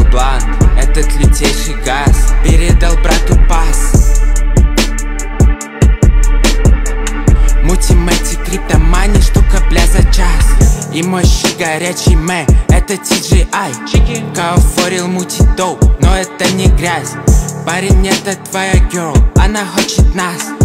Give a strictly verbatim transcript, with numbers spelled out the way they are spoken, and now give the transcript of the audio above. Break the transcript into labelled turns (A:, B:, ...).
A: блант, этот лютейший газ, передал брату пас. Мутим эти криптомани, штука бля за час. И мой щи горячий мэ, это ти джей ай. Каофорил мутит доп, но это не грязь. Парень, это твоя girl, она хочет нас.